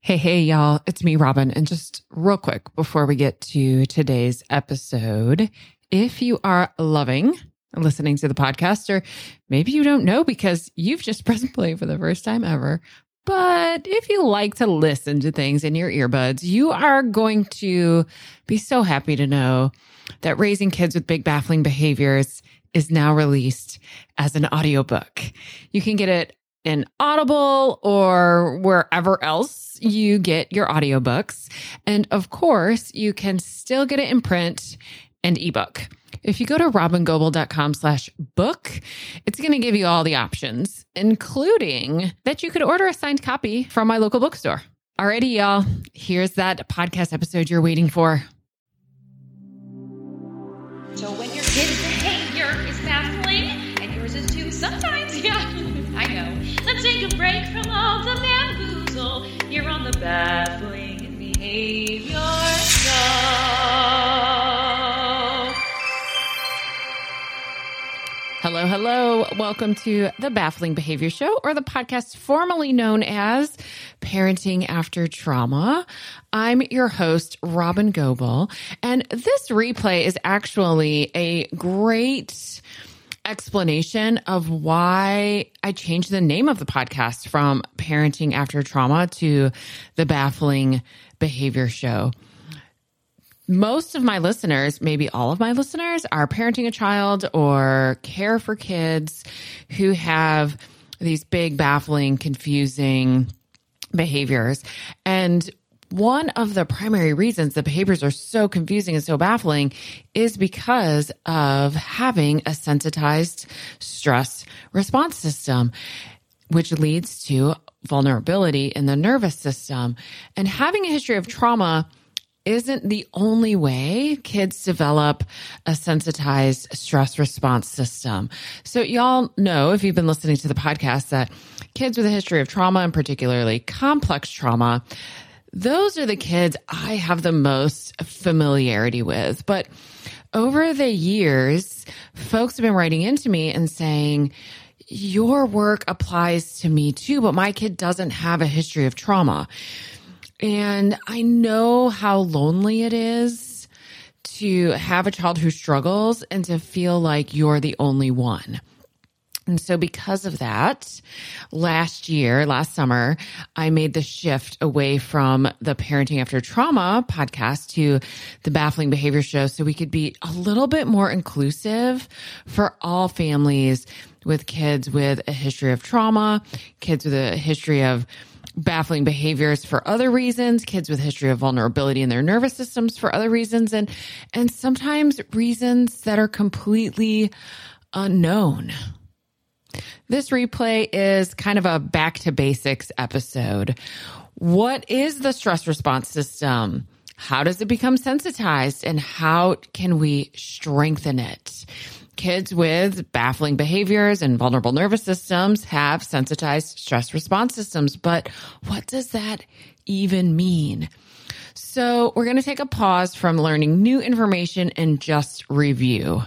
Hey, y'all. It's me, Robin. And just real quick before we get to today's episode, if you are loving listening to the podcast, or maybe you don't know because you've just pressed play for the first time ever, but if you like to listen to things in your earbuds, you are going to be so happy to know that Raising Kids with Big Baffling Behaviors is now released as an audiobook. You can get it in Audible or wherever else you get your audiobooks. And of course, you can still get it in print and ebook. If you go to robingoble.com/book, it's going to give you all the options, including that you could order a signed copy from my local bookstore. Alrighty, y'all. Here's that podcast episode you're waiting for. So when your kid's behavior is baffling, and yours is too sometimes, yeah, I know. Let's take a break from all the bamboozle here on the Baffling Behavior Show. Hello. Welcome to the Baffling Behavior Show, or the podcast formerly known as Parenting After Trauma. I'm your host, Robin Goble, and this replay is actually a great explanation of why I changed the name of the podcast from Parenting After Trauma to the Baffling Behavior Show. Most of my listeners, maybe all of my listeners, are parenting a child or care for kids who have these big, baffling, confusing behaviors. And one of the primary reasons the behaviors are so confusing and so baffling is because of having a sensitized stress response system, which leads to vulnerability in the nervous system. And having a history of trauma isn't the only way kids develop a sensitized stress response system. So y'all know, if you've been listening to the podcast, that kids with a history of trauma, and particularly complex trauma, those are the kids I have the most familiarity with. But over the years, folks have been writing into me and saying, your work applies to me too, but my kid doesn't have a history of trauma. And I know how lonely it is to have a child who struggles and to feel like you're the only one. And so because of that, last summer, I made the shift away from the Parenting After Trauma podcast to the Baffling Behavior Show so we could be a little bit more inclusive for all families with kids with a history of trauma, kids with a history of baffling behaviors for other reasons, kids with history of vulnerability in their nervous systems for other reasons, and sometimes reasons that are completely unknown. This replay is kind of a back to basics episode. What is the stress response system? How does it become sensitized? And how can we strengthen it? Kids with baffling behaviors and vulnerable nervous systems have sensitized stress response systems, but what does that even mean? So we're going to take a pause from learning new information and just review.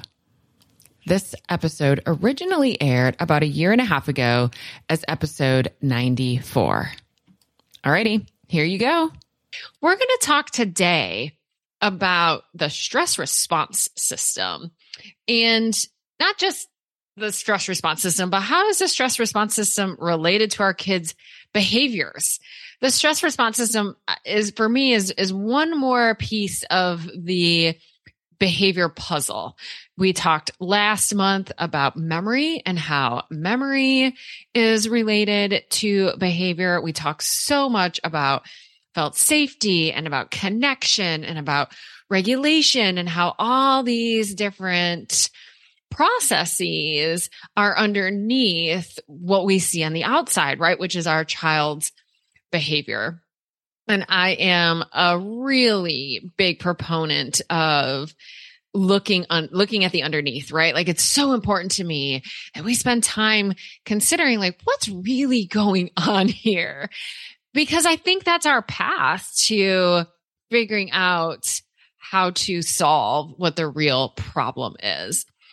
This episode originally aired about 1.5 years ago as episode 94. Alrighty, here you go. We're going to talk today about the stress response system, and not just the stress response system, but how is the stress response system related to our kids' behaviors? The stress response system is one more piece of the behavior puzzle. We talked last month about memory and how memory is related to behavior. We talked so much about felt safety and about connection and about regulation and how all these different processes are underneath what we see on the outside, right? Which is our child's behavior. And I am a really big proponent of looking at the underneath, right? Like, it's so important to me that we spend time considering, like, what's really going on here? Because I think that's our path to figuring out how to solve what the real problem is.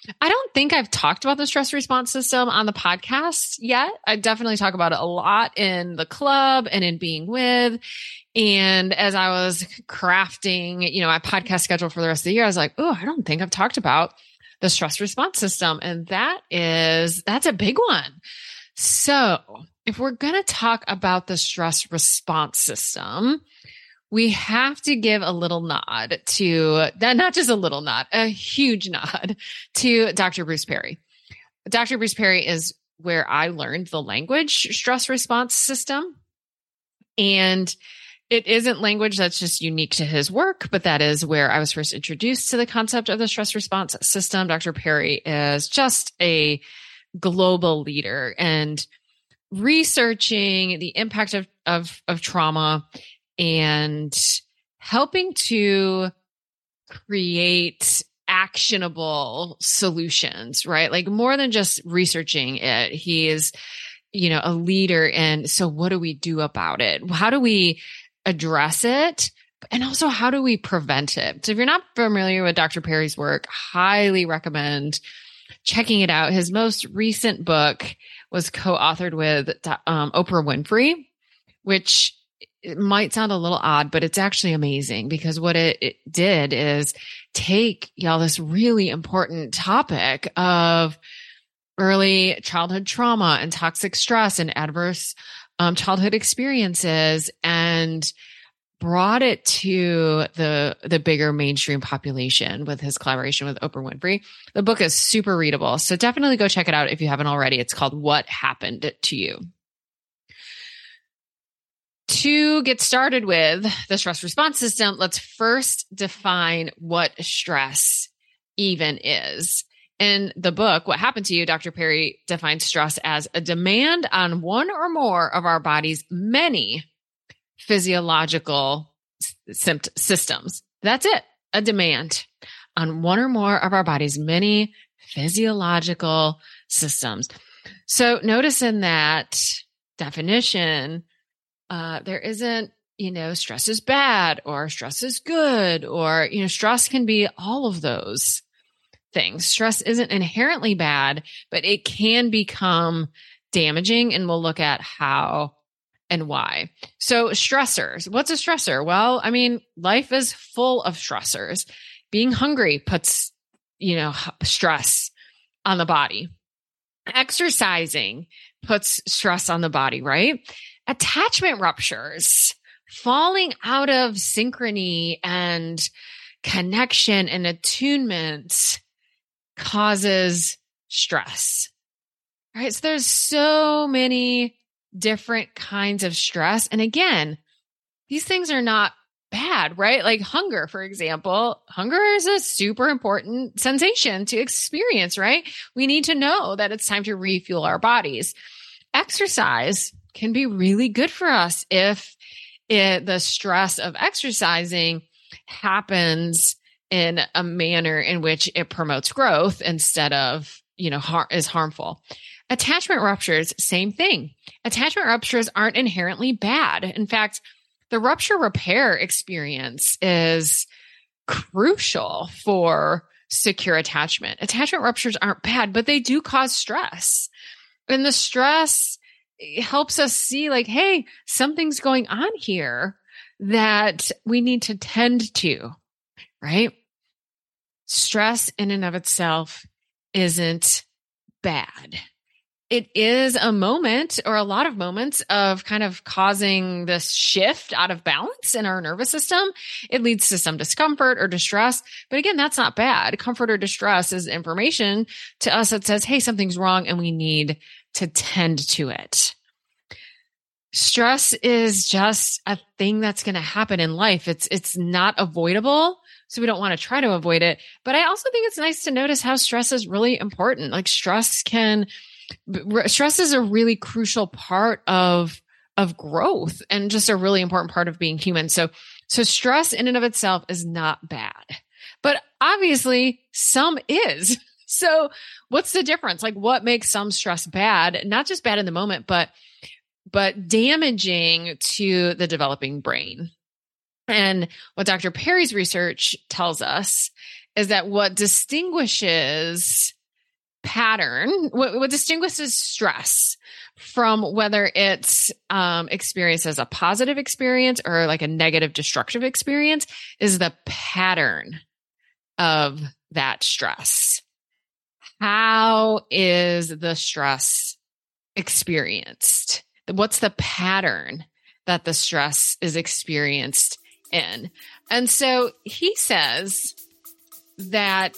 I don't think I've talked about the stress response system on the podcast yet. I definitely talk about it a lot in the club and in being with. And as I was crafting, my podcast schedule for the rest of the year, I was like, oh, I don't think I've talked about the stress response system. And that's a big one. So if we're going to talk about the stress response system, we have to give a little nod to that, not just a little nod, a huge nod to Dr. Bruce Perry. Dr. Bruce Perry is where I learned the language stress response system. And it isn't language that's just unique to his work, but that is where I was first introduced to the concept of the stress response system. Dr. Perry is just a global leader and researching the impact of trauma and helping to create actionable solutions, right? Like more than just researching it. He is, a leader. And so what do we do about it? How do we address it? And also, how do we prevent it? So if you're not familiar with Dr. Perry's work, highly recommend checking it out. His most recent book was co-authored with Oprah Winfrey, which it might sound a little odd, but it's actually amazing because what it did is take this really important topic of early childhood trauma and toxic stress and adverse childhood experiences and brought it to the bigger mainstream population with his collaboration with Oprah Winfrey. The book is super readable, so definitely go check it out if you haven't already. It's called What Happened to You? To get started with the stress response system, let's first define what stress even is. In the book, What Happened to You, Dr. Perry defines stress as a demand on one or more of our body's many physiological systems. That's it. A demand on one or more of our body's many physiological systems. So notice in that definition, there isn't, stress is bad or stress is good or, stress can be all of those things. Stress isn't inherently bad, but it can become damaging, and we'll look at how and why. So stressors, what's a stressor? Well, life is full of stressors. Being hungry puts, stress on the body. Exercising puts stress on the body, right? Attachment ruptures, falling out of synchrony and connection and attunement causes stress, right? So there's so many different kinds of stress. And again, these things are not bad, right? Like hunger, for example. Hunger is a super important sensation to experience, right? We need to know that it's time to refuel our bodies. Exercise can be really good for us if the stress of exercising happens in a manner in which it promotes growth instead of, is harmful. Attachment ruptures, same thing. Attachment ruptures aren't inherently bad. In fact, the rupture repair experience is crucial for secure attachment. Attachment ruptures aren't bad, but they do cause stress. And the stress helps us see like, hey, something's going on here that we need to tend to, right? Stress in and of itself isn't bad. It is a moment or a lot of moments of kind of causing this shift out of balance in our nervous system. It leads to some discomfort or distress. But again, that's not bad. Comfort or distress is information to us that says, hey, something's wrong and we need to tend to it. Stress is just a thing that's going to happen in life. It's not avoidable. So we don't want to try to avoid it. But I also think it's nice to notice how stress is really important. Like stress is a really crucial part of growth and just a really important part of being human. So stress in and of itself is not bad, but obviously some is. So what's the difference? Like what makes some stress bad? Not just bad in the moment, but damaging to the developing brain. And what Dr. Perry's research tells us is that what distinguishes pattern, what distinguishes stress from whether it's experienced as a positive experience or like a negative destructive experience is the pattern of that stress. How is the stress experienced? What's the pattern that the stress is experienced in? And so he says that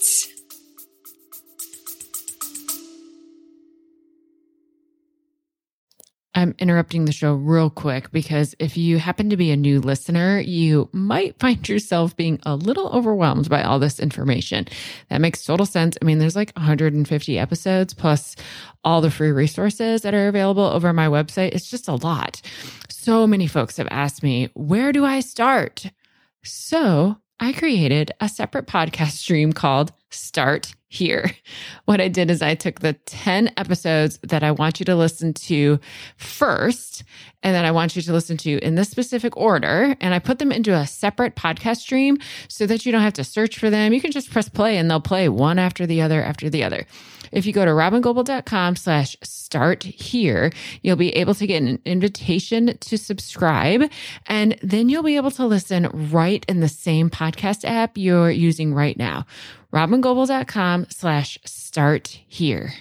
I'm interrupting the show real quick because if you happen to be a new listener, you might find yourself being a little overwhelmed by all this information. That makes total sense. I mean, there's like 150 episodes plus all the free resources that are available over my website. It's just a lot. So many folks have asked me, where do I start? So I created a separate podcast stream called Start Here. What I did is I took the 10 episodes that I want you to listen to first, and that I want you to listen to in this specific order, and I put them into a separate podcast stream so that you don't have to search for them. You can just press play and they'll play one after the other after the other. If you go to robingoble.com/start here, you'll be able to get an invitation to subscribe, and then you'll be able to listen right in the same podcast app you're using right now. robingoble.com/start here.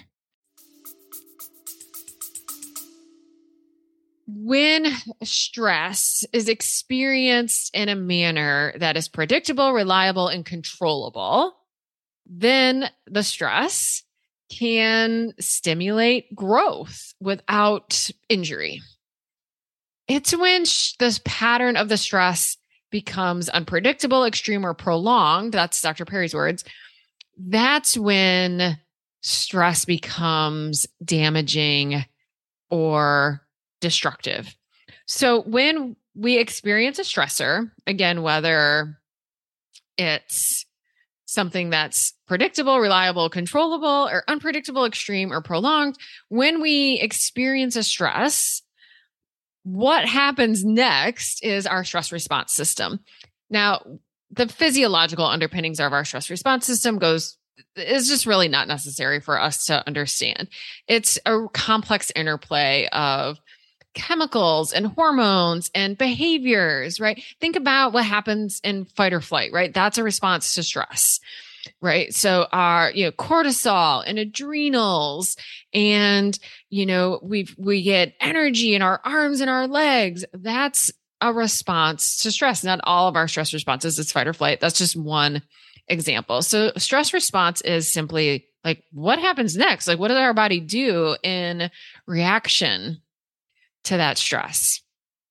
When stress is experienced in a manner that is predictable, reliable, and controllable, then the stress can stimulate growth without injury. It's when this pattern of the stress becomes unpredictable, extreme, or prolonged. That's Dr. Perry's words. That's when stress becomes damaging or destructive. So when we experience a stressor, again, whether it's something that's predictable, reliable, controllable, or unpredictable, extreme, or prolonged, when we experience a stress, what happens next is our stress response system. Now, the physiological underpinnings of our stress response system is just really not necessary for us to understand. It's a complex interplay of chemicals and hormones and behaviors, right? Think about what happens in fight or flight, right? That's a response to stress, right? So our, cortisol and adrenals and, we get energy in our arms and our legs. That's a response to stress. Not all of our stress responses is fight or flight. That's just one example. So stress response is simply like, what happens next? Like, what does our body do in reaction to that stress?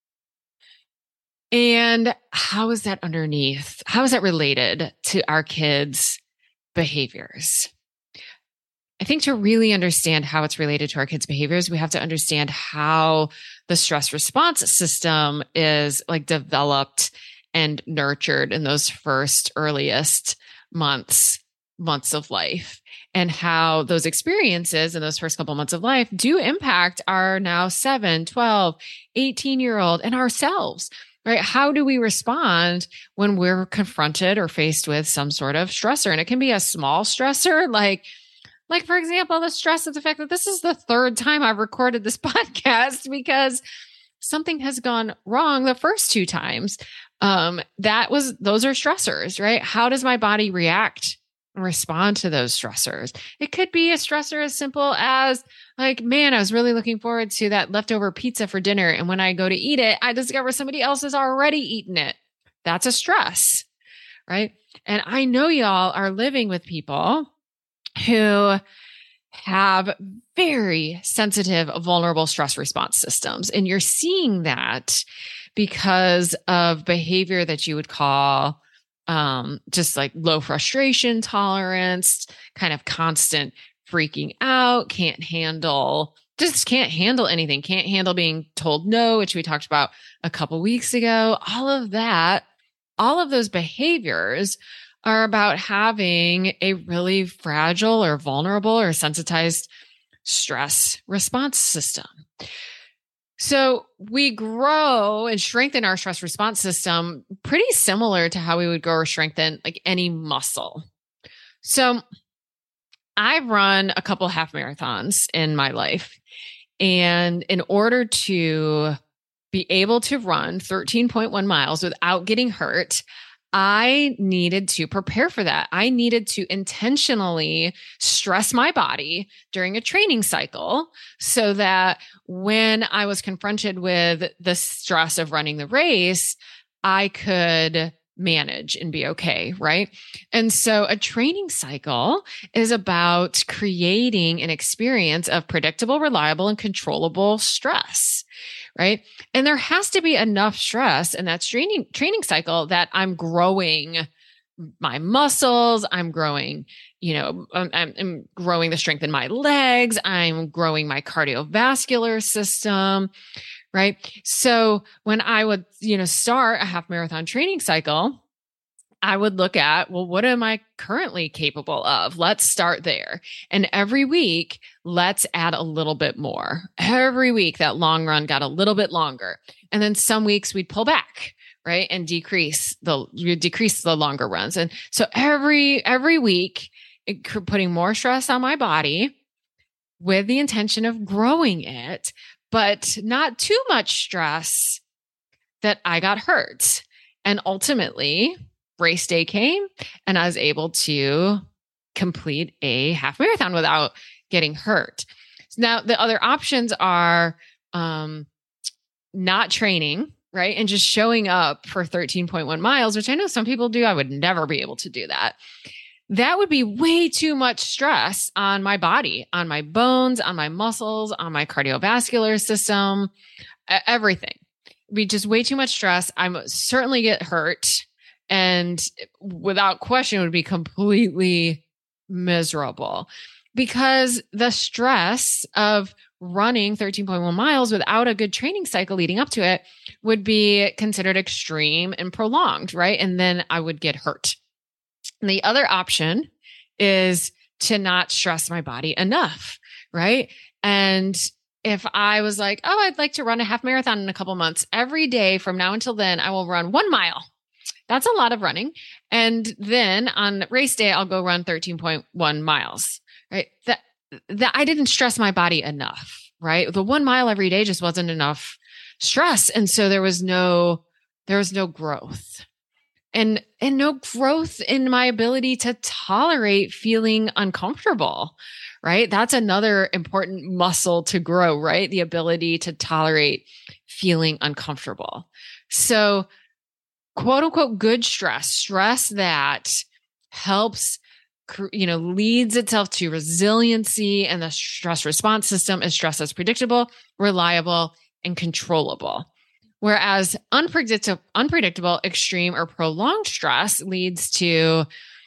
And how is that underneath? How is that related to our kids' behaviors? I think to really understand how it's related to our kids' behaviors, we have to understand how the stress response system is like developed and nurtured in those first earliest months of life, and how those experiences in those first couple months of life do impact our now 7, 12, 18-year-old and ourselves, right? How do we respond when we're confronted or faced with some sort of stressor? And it can be a small stressor, like for example, the stress of the fact that this is the third time I've recorded this podcast because something has gone wrong the first 2 times. Those are stressors, right? How does my body react and respond to those stressors? It could be a stressor as simple as like, man, I was really looking forward to that leftover pizza for dinner. And when I go to eat it, I discover somebody else has already eaten it. That's a stress, right? And I know y'all are living with people who have very sensitive, vulnerable stress response systems. And you're seeing that because of behavior that you would call just like low frustration tolerance, kind of constant freaking out, can't handle anything, can't handle being told no, which we talked about a couple weeks ago. All of those behaviors are about having a really fragile or vulnerable or sensitized stress response system. So we grow and strengthen our stress response system pretty similar to how we would grow or strengthen like any muscle. So I've run a couple half marathons in my life. And in order to be able to run 13.1 miles without getting hurt, I needed to prepare for that. I needed to intentionally stress my body during a training cycle so that when I was confronted with the stress of running the race, I could manage and be okay, right? And so a training cycle is about creating an experience of predictable, reliable, and controllable stress, right? And there has to be enough stress in that training cycle that I'm growing my muscles, I'm growing, I'm growing the strength in my legs, I'm growing my cardiovascular system, right? So when I would, start a half marathon training cycle, I would look at, well, what am I currently capable of? Let's start there. And every week, let's add a little bit more. Every week, that long run got a little bit longer. And then some weeks we'd pull back, right? And decrease the longer runs. And so every week, putting more stress on my body with the intention of growing it, but not too much stress that I got hurt. And ultimately, race day came and I was able to complete a half marathon without getting hurt. Now, the other options are not training, right? And just showing up for 13.1 miles, which I know some people do. I would never be able to do that. That would be way too much stress on my body, on my bones, on my muscles, on my cardiovascular system, everything. It'd be just way too much stress. I would certainly get hurt. And without question, it would be completely miserable because the stress of running 13.1 miles without a good training cycle leading up to it would be considered extreme and prolonged, right? And then I would get hurt. And the other option is to not stress my body enough, right? And if I was like, oh, I'd like to run a half marathon in a couple months, every day from now until then, I will run 1 mile. That's a lot of running. And then on race day, I'll go run 13.1 miles, right? That I didn't stress my body enough, right? The 1 mile every day just wasn't enough stress. And so there was no growth and no growth in my ability to tolerate feeling uncomfortable, right? That's another important muscle to grow, right? The ability to tolerate feeling uncomfortable. So quote unquote, good stress that helps, leads itself to resiliency and the stress response system is stress that's predictable, reliable, and controllable. Whereas unpredictable, extreme, or prolonged stress leads to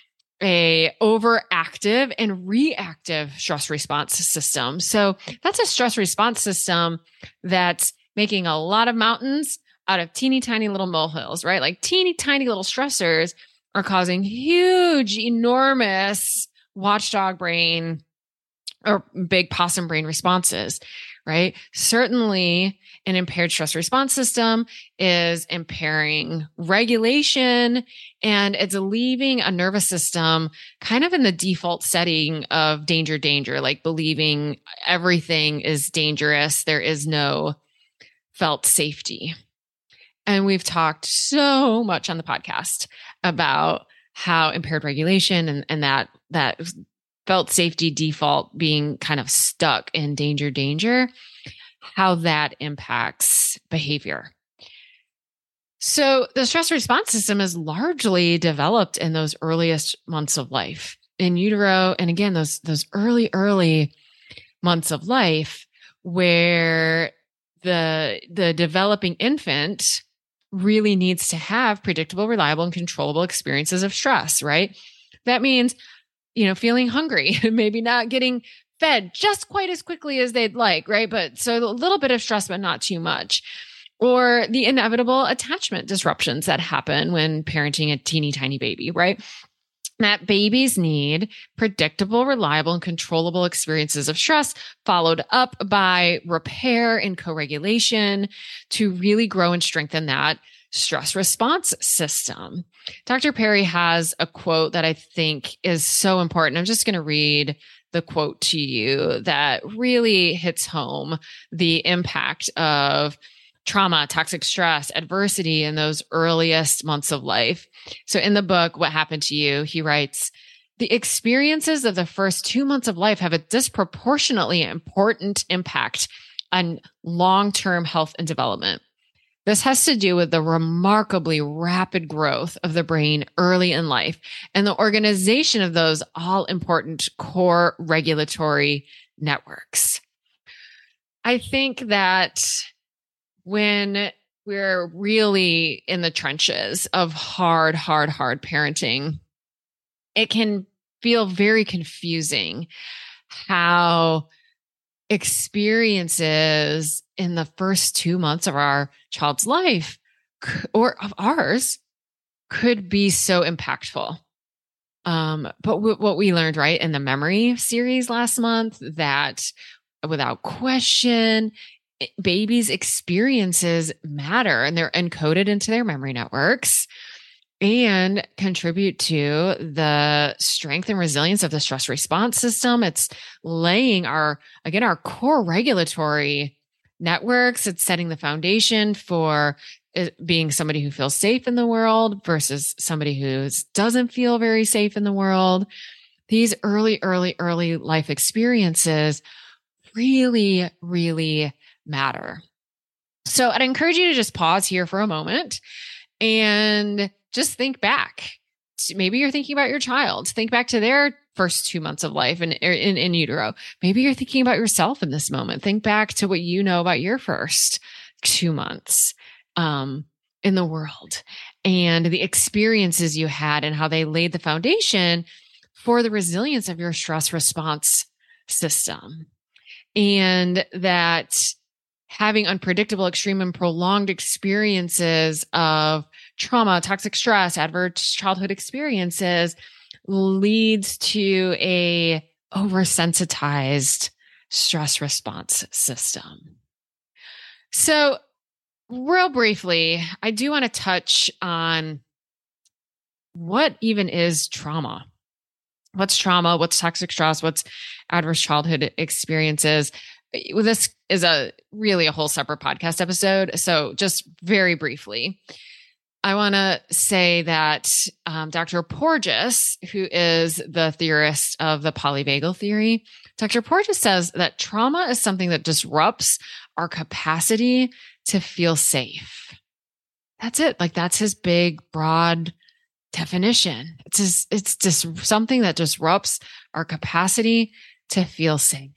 a overactive and reactive stress response system. So that's a stress response system that's making a lot of mountains out of teeny tiny little molehills, right? Like teeny tiny little stressors are causing huge, enormous watchdog brain or big possum brain responses, right? Certainly an impaired stress response system is impairing regulation and it's leaving a nervous system kind of in the default setting of danger, like believing everything is dangerous. There is no felt safety. And we've talked so much on the podcast about how impaired regulation and that felt safety default being kind of stuck in danger, how that impacts behavior. So the stress response system is largely developed in those earliest months of life in utero. And again, those early months of life where the developing infant really needs to have predictable, reliable, and controllable experiences of stress, right? That means, feeling hungry, maybe not getting fed just quite as quickly as they'd like, right? But so a little bit of stress, but not too much. Or the inevitable attachment disruptions that happen when parenting a teeny tiny baby, right? That babies need predictable, reliable, and controllable experiences of stress, followed up by repair and co-regulation to really grow and strengthen that stress response system. Dr. Perry has a quote that I think is so important. I'm just going to read the quote to you that really hits home the impact of trauma, toxic stress, adversity in those earliest months of life. So in the book, What Happened to You, he writes, the experiences of the first 2 months of life have a disproportionately important impact on long-term health and development. This has to do with the remarkably rapid growth of the brain early in life and the organization of those all important core regulatory networks. I think that when we're really in the trenches of hard parenting, it can feel very confusing how experiences in the first 2 months of our child's life or of ours could be so impactful. But what we learned, right, in the memory series last month, that without question, babies' experiences matter and they're encoded into their memory networks and contribute to the strength and resilience of the stress response system. It's laying our core regulatory networks. It's setting the foundation for being somebody who feels safe in the world versus somebody who doesn't feel very safe in the world. These early life experiences really, really matter. So I'd encourage you to just pause here for a moment and just think back. Maybe you're thinking about your child. Think back to their first 2 months of life in utero. Maybe you're thinking about yourself in this moment. Think back to what you know about your first 2 months in the world and the experiences you had and how they laid the foundation for the resilience of your stress response system. And that having unpredictable, extreme, and prolonged experiences of trauma, toxic stress, adverse childhood experiences leads to a oversensitized stress response system. So real briefly, I do want to touch on what even is trauma. What's trauma? What's toxic stress? What's adverse childhood experiences? This is really a whole separate podcast episode. So just very briefly, I want to say that Dr. Porges, who is the theorist of the polyvagal theory, Dr. Porges says that trauma is something that disrupts our capacity to feel safe. That's it. Like that's his big, broad definition. It's just something that disrupts our capacity to feel safe.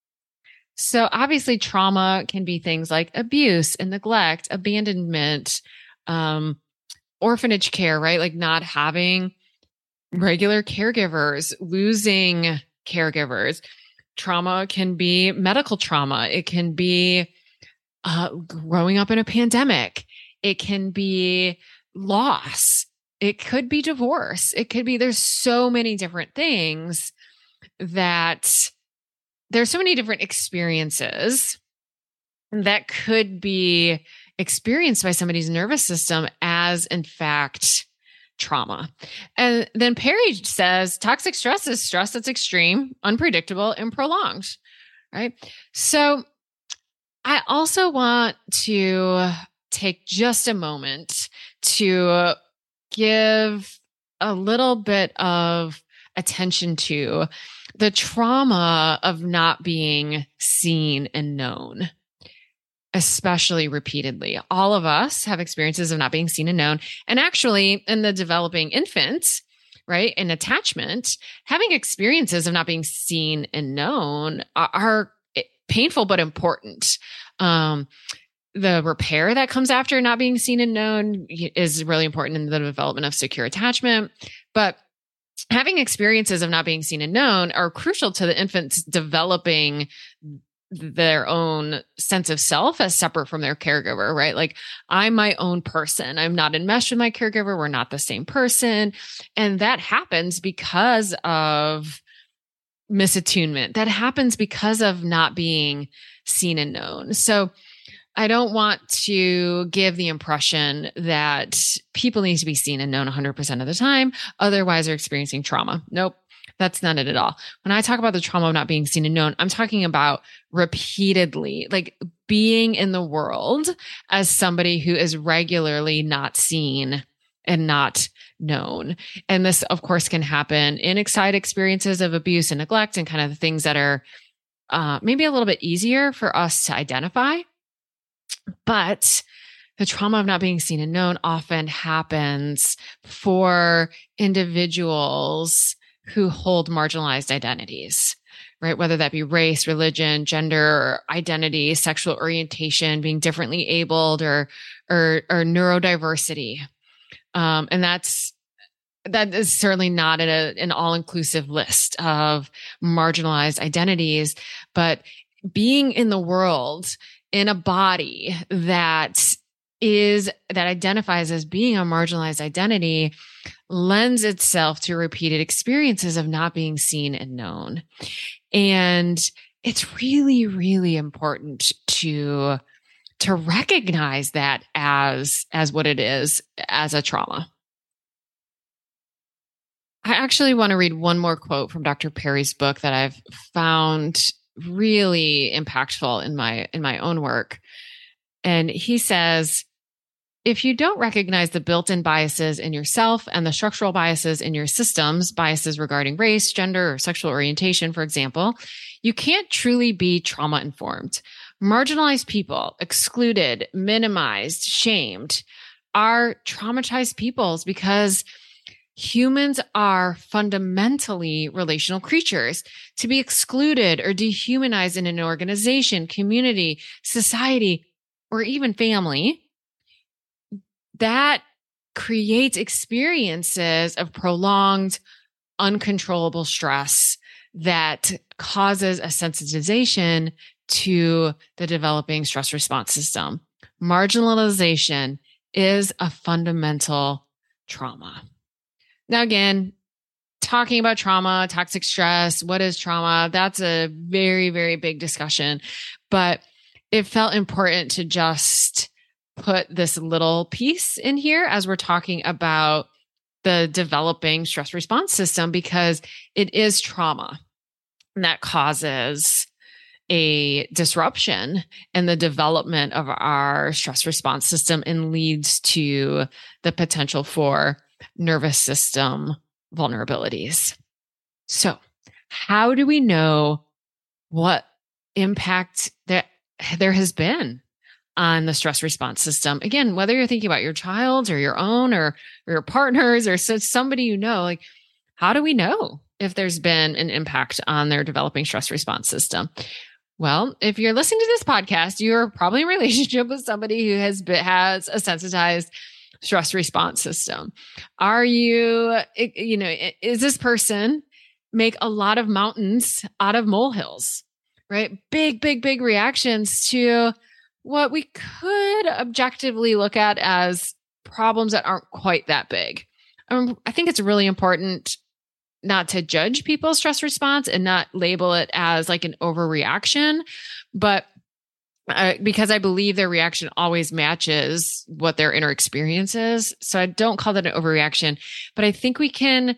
So obviously trauma can be things like abuse and neglect, abandonment, orphanage care, right? Like not having regular caregivers, losing caregivers. Trauma can be medical trauma. It can be growing up in a pandemic. It can be loss. It could be divorce. It could be, there's so many different things that there's so many different experiences that could be experienced by somebody's nervous system as, in fact, trauma. And then Perry says toxic stress is stress that's extreme, unpredictable, and prolonged, right? So I also want to take just a moment to give a little bit of attention to the trauma of not being seen and known, especially repeatedly. All of us have experiences of not being seen and known. And actually, in the developing infant, right, in attachment, having experiences of not being seen and known are painful but important. The repair that comes after not being seen and known is really important in the development of secure attachment. But having experiences of not being seen and known are crucial to the infant's developing their own sense of self as separate from their caregiver, right? Like I'm my own person. I'm not enmeshed with my caregiver. We're not the same person. And that happens because of misattunement. That happens because of not being seen and known. So I don't want to give the impression that people need to be seen and known 100% of the time. Otherwise, they're experiencing trauma. Nope. That's not it at all. When I talk about the trauma of not being seen and known, I'm talking about repeatedly, like being in the world as somebody who is regularly not seen and not known. And this, of course, can happen in excited experiences of abuse and neglect and kind of the things that are maybe a little bit easier for us to identify. But the trauma of not being seen and known often happens for individuals who hold marginalized identities, right? Whether that be race, religion, gender, identity, sexual orientation, being differently abled, or neurodiversity. And that is certainly not an all-inclusive list of marginalized identities, but being in the world in a body that identifies as being a marginalized identity lends itself to repeated experiences of not being seen and known. And it's really, really important to recognize that as what it is, as a trauma. I actually want to read one more quote from Dr. Perry's book that I've found really impactful in my own work. And he says, if you don't recognize the built-in biases in yourself and the structural biases in your systems, biases regarding race, gender, or sexual orientation, for example, you can't truly be trauma-informed. Marginalized people, excluded, minimized, shamed, are traumatized peoples because humans are fundamentally relational creatures. To be excluded or dehumanized in an organization, community, society, or even family, that creates experiences of prolonged, uncontrollable stress that causes a sensitization to the developing stress response system. Marginalization is a fundamental trauma. Now, again, talking about trauma, toxic stress, what is trauma? That's a very, very big discussion, but it felt important to just put this little piece in here as we're talking about the developing stress response system, because it is trauma that causes a disruption in the development of our stress response system and leads to the potential for nervous system vulnerabilities. So, how do we know what impact that there has been on the stress response system? Again, whether you're thinking about your child's or your own or your partner's or somebody you know, like, how do we know if there's been an impact on their developing stress response system? Well, if you're listening to this podcast, you're probably in a relationship with somebody who has a sensitized stress response system. Are you, is this person make a lot of mountains out of molehills, right? Big, big, big reactions to what we could objectively look at as problems that aren't quite that big. I think it's really important not to judge people's stress response and not label it as like an overreaction, but because I believe their reaction always matches what their inner experience is. So I don't call that an overreaction, but I think we can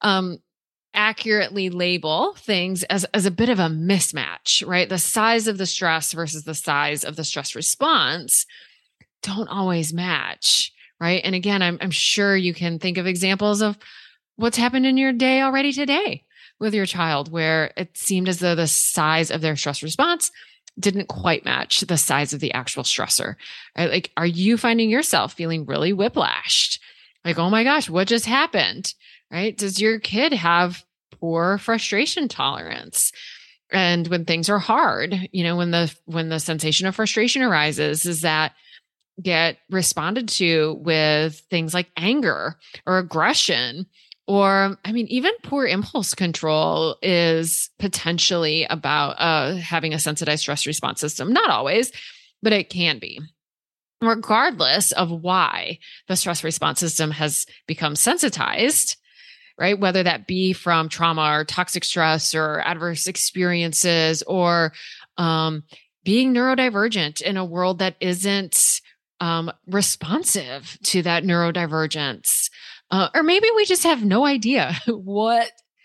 accurately label things as a bit of a mismatch, right? The size of the stress versus the size of the stress response don't always match, right? And again, I'm sure you can think of examples of what's happened in your day already today with your child, where it seemed as though the size of their stress response didn't quite match the size of the actual stressor. Right? Like, are you finding yourself feeling really whiplashed? Like, oh my gosh, what just happened? Right? Does your kid have poor frustration tolerance? And when things are hard, when the sensation of frustration arises, does that get responded to with things like anger or aggression? Or, even poor impulse control is potentially about having a sensitized stress response system. Not always, but it can be. Regardless of why the stress response system has become sensitized, right? Whether that be from trauma or toxic stress or adverse experiences or being neurodivergent in a world that isn't responsive to that neurodivergence. Or maybe we just have no idea what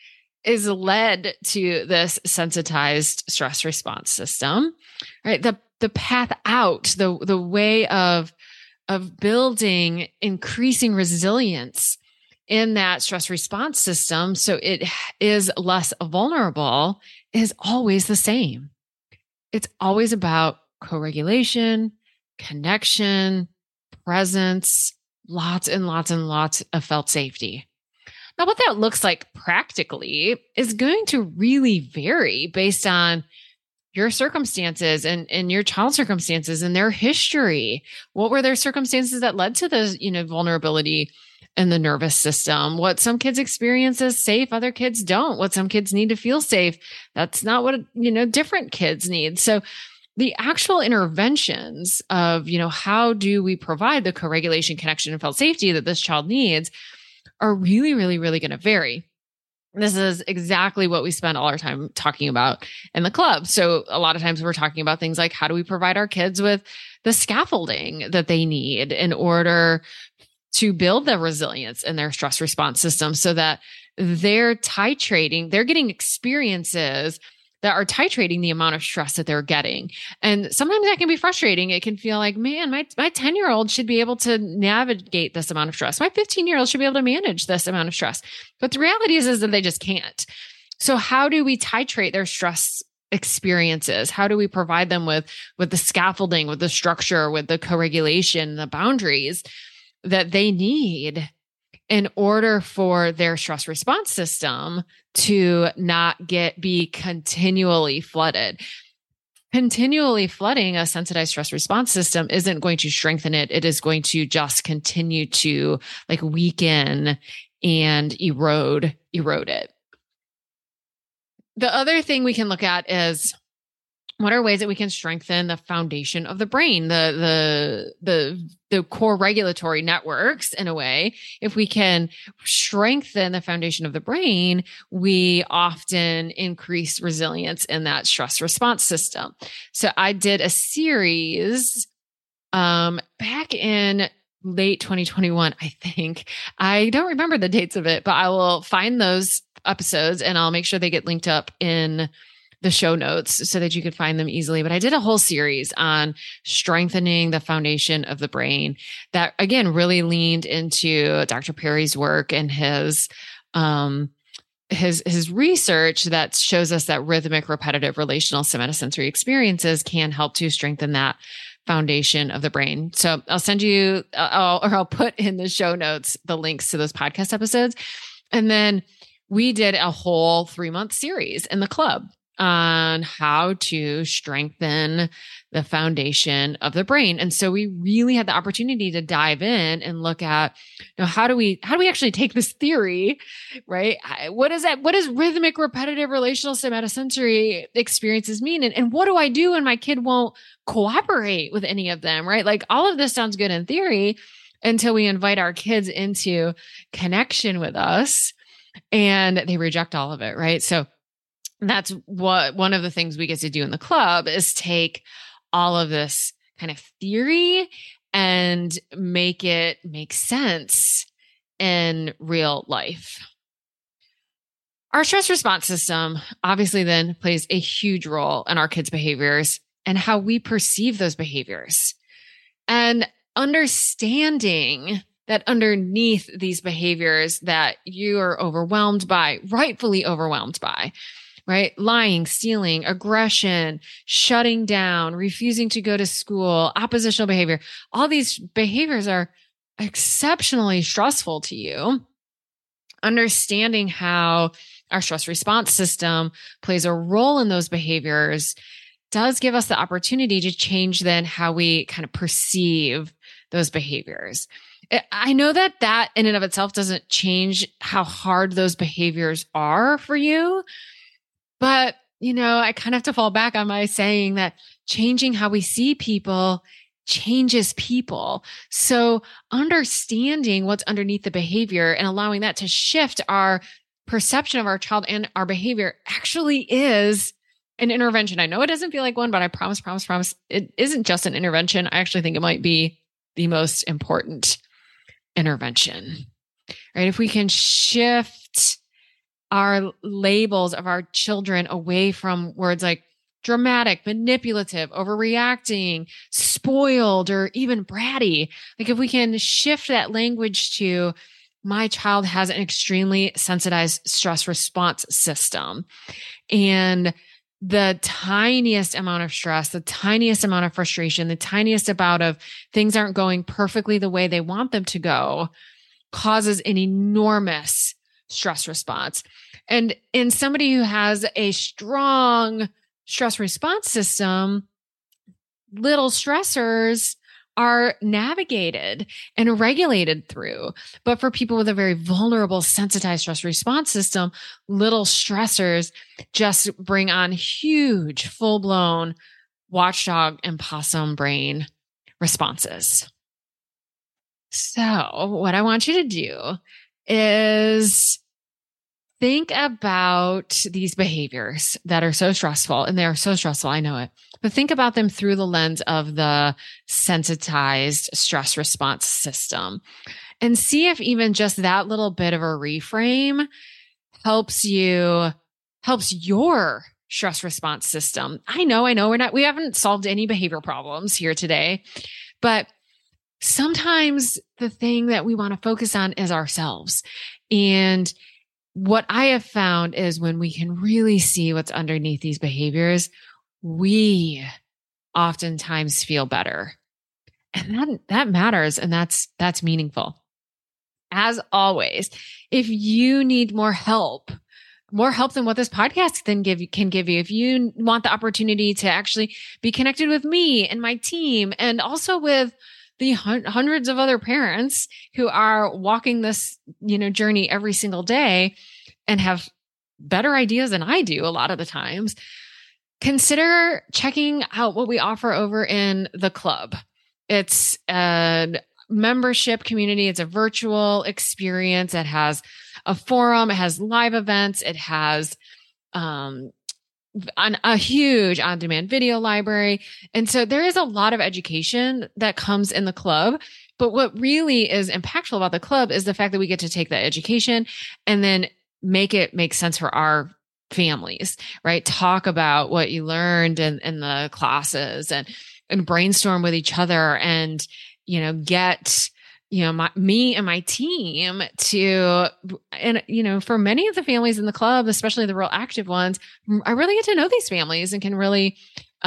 is led to this sensitized stress response system, right? The path out, the way of building increasing resilience in that stress response system so it is less vulnerable is always the same. It's always about co-regulation, connection, presence, lots and lots and lots of felt safety. Now, what that looks like practically is going to really vary based on your circumstances and your child's circumstances and their history. What were their circumstances that led to the, vulnerability in the nervous system? What some kids experience as safe, other kids don't. What some kids need to feel safe, that's not what, different kids need. So the actual interventions of, how do we provide the co-regulation, connection, and felt safety that this child needs are really, really, really going to vary. This is exactly what we spend all our time talking about in the club. So a lot of times we're talking about things like, how do we provide our kids with the scaffolding that they need in order to build the resilience in their stress response system so that they're getting experiences that are titrating the amount of stress that they're getting. And sometimes that can be frustrating. It can feel like, man, my 10-year-old should be able to navigate this amount of stress. My 15-year-old should be able to manage this amount of stress. But the reality is that they just can't. So how do we titrate their stress experiences? How do we provide them with the scaffolding, with the structure, with the co-regulation, the boundaries that they need in order for their stress response system to not be continually flooded? Continually flooding a sensitized stress response system isn't going to strengthen it. It is going to just continue to weaken and erode it. The other thing we can look at is, what are ways that we can strengthen the foundation of the brain, the core regulatory networks in a way? If we can strengthen the foundation of the brain, we often increase resilience in that stress response system. So I did a series back in late 2021, I think. I don't remember the dates of it, but I will find those episodes and I'll make sure they get linked up in the show notes so that you could find them easily. But I did a whole series on strengthening the foundation of the brain that, again, really leaned into Dr. Perry's work and his research that shows us that rhythmic, repetitive, relational somatosensory experiences can help to strengthen that foundation of the brain. So I'll send you, I'll put in the show notes the links to those podcast episodes. And then we did a whole 3-month series in the club on how to strengthen the foundation of the brain. And so we really had the opportunity to dive in and look at, how do we actually take this theory, right? What does rhythmic, repetitive, relational somatosensory experiences mean? And what do I do when my kid won't cooperate with any of them, right? Like, all of this sounds good in theory until we invite our kids into connection with us and they reject all of it, right? So that's what one of the things we get to do in the club is take all of this kind of theory and make it make sense in real life. Our stress response system obviously then plays a huge role in our kids' behaviors and how we perceive those behaviors. And understanding that underneath these behaviors that you are overwhelmed by, rightfully overwhelmed by, right? Lying, stealing, aggression, shutting down, refusing to go to school, oppositional behavior. All these behaviors are exceptionally stressful to you. Understanding how our stress response system plays a role in those behaviors does give us the opportunity to change then how we kind of perceive those behaviors. I know that in and of itself doesn't change how hard those behaviors are for you. But, I kind of have to fall back on my saying that changing how we see people changes people. So understanding what's underneath the behavior and allowing that to shift our perception of our child and our behavior actually is an intervention. I know it doesn't feel like one, but I promise, it isn't just an intervention. I actually think it might be the most important intervention, right? If we can shift our labels of our children away from words like dramatic, manipulative, overreacting, spoiled, or even bratty. Like if we can shift that language to, my child has an extremely sensitized stress response system. And the tiniest amount of stress, the tiniest amount of frustration, the tiniest amount of things aren't going perfectly the way they want them to go causes an enormous stress response. And in somebody who has a strong stress response system, little stressors are navigated and regulated through. But for people with a very vulnerable, sensitized stress response system, little stressors just bring on huge, full-blown watchdog and possum brain responses. So what I want you to do is think about these behaviors that are so stressful, and they are so stressful, I know it, but think about them through the lens of the sensitized stress response system and see if even just that little bit of a reframe helps your stress response system. I know we haven't solved any behavior problems here today, but sometimes the thing that we want to focus on is ourselves. And what I have found is when we can really see what's underneath these behaviors, we oftentimes feel better. And that matters. And that's meaningful. As always, if you need more help than what this podcast can give you, if you want the opportunity to actually be connected with me and my team, and also with the hundreds of other parents who are walking this, journey every single day and have better ideas than I do a lot of the times, consider checking out what we offer over in the club. It's a membership community. It's a virtual experience. It has a forum. It has live events. It has a huge on-demand video library. And so there is a lot of education that comes in the club. But what really is impactful about the club is the fact that we get to take that education and then make it make sense for our families, right? Talk about what you learned in the classes and brainstorm with each other and, get me and my team to, and, for many of the families in the club, especially the real active ones, I really get to know these families and can really,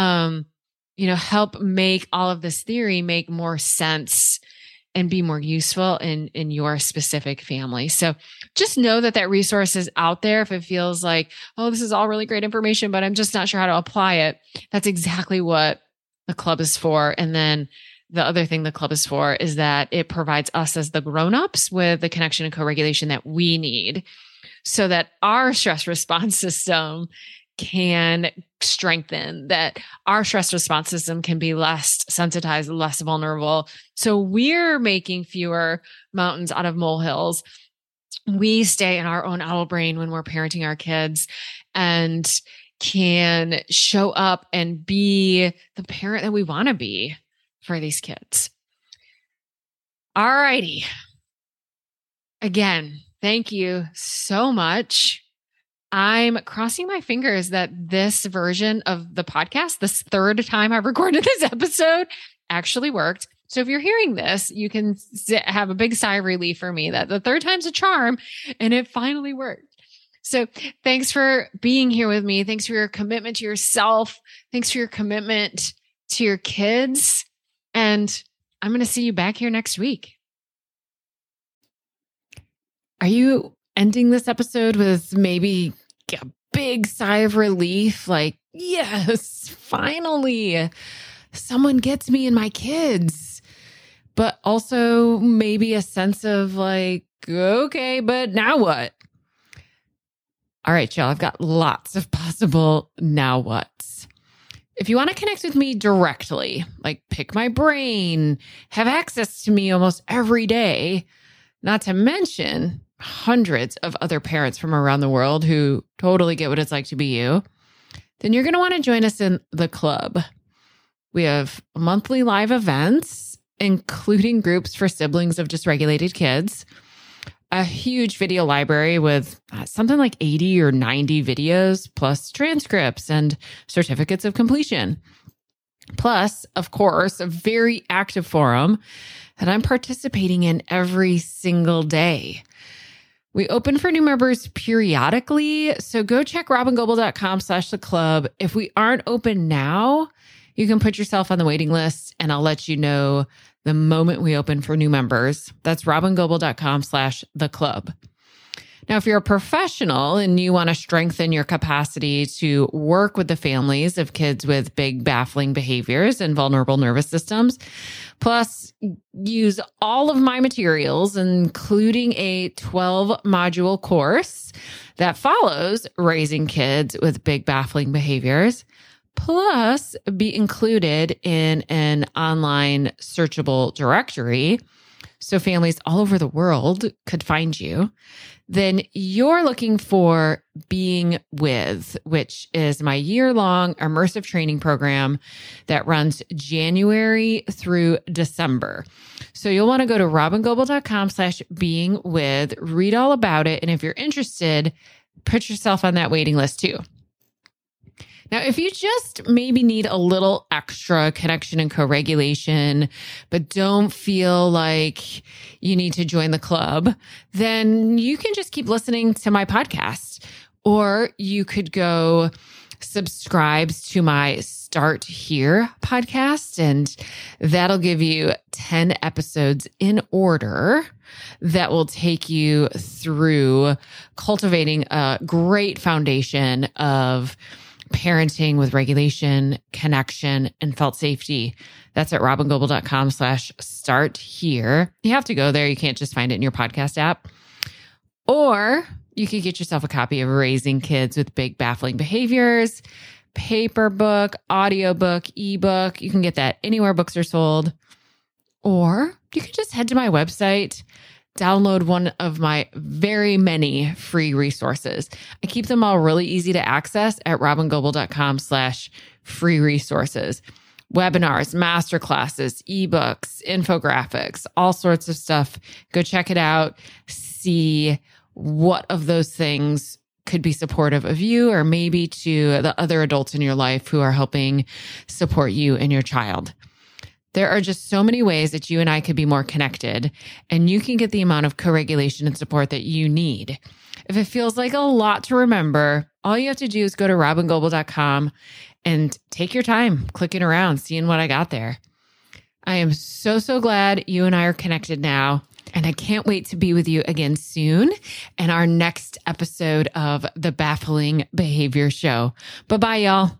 help make all of this theory make more sense and be more useful in your specific family. So just know that resource is out there. If it feels like, oh, this is all really great information, but I'm just not sure how to apply it. That's exactly what the club is for. And then the other thing the club is for is that it provides us as the grownups with the connection and co-regulation that we need so that our stress response system can strengthen, that our stress response system can be less sensitized, less vulnerable. So we're making fewer mountains out of molehills. We stay in our own owl brain when we're parenting our kids and can show up and be the parent that we want to be for these kids. All righty. Again, thank you so much. I'm crossing my fingers that this version of the podcast, this third time I've recorded this episode, actually worked. So if you're hearing this, you can have a big sigh of relief for me that the third time's a charm and it finally worked. So thanks for being here with me. Thanks for your commitment to yourself. Thanks for your commitment to your kids. And I'm going to see you back here next week. Are you ending this episode with maybe a big sigh of relief? Like, yes, finally, someone gets me and my kids. But also maybe a sense of like, okay, but now what? All right, y'all, I've got lots of possible now whats. If you want to connect with me directly, like pick my brain, have access to me almost every day, not to mention hundreds of other parents from around the world who totally get what it's like to be you, then you're going to want to join us in the club. We have monthly live events, including groups for siblings of dysregulated kids. a huge video library with something like 80 or 90 videos, plus transcripts and certificates of completion. Plus, of course, a very active forum that I'm participating in every single day. We open for new members periodically, so go check robingoble.com/the club. If we aren't open now, you can put yourself on the waiting list and I'll let you know the moment we open for new members. That's robingoble.com/the club. Now, if you're a professional and you want to strengthen your capacity to work with the families of kids with big, baffling behaviors and vulnerable nervous systems, plus use all of my materials, including a 12-module course that follows raising kids with big, baffling behaviors, plus be included in an online searchable directory so families all over the world could find you, then you're looking for Being With, which is my year-long immersive training program that runs January through December. So you'll want to go to robingoble.com/beingwith, read all about it. And if you're interested, put yourself on that waiting list too. Now, if you just maybe need a little extra connection and co-regulation, but don't feel like you need to join the club, then you can just keep listening to my podcast. Or you could go subscribe to my Start Here podcast, and that'll give you 10 episodes in order that will take you through cultivating a great foundation of parenting with regulation, connection, and felt safety. That's at robingoble.com/start here. You have to go there. You can't just find it in your podcast app. Or you could get yourself a copy of Raising Kids with Big Baffling Behaviors, paper book, audiobook, ebook. You can get that anywhere books are sold. Or you can just head to my website, download one of my very many free resources. I keep them all really easy to access at robingoble.com/free resources. Webinars, masterclasses, ebooks, infographics, all sorts of stuff. Go check it out. See what of those things could be supportive of you or maybe to the other adults in your life who are helping support you and your child. There are just so many ways that you and I could be more connected, and you can get the amount of co-regulation and support that you need. If it feels like a lot to remember, all you have to do is go to robingoble.com and take your time clicking around, seeing what I got there. I am so glad you and I are connected now, and I can't wait to be with you again soon in our next episode of the Baffling Behavior Show. Bye-bye, y'all.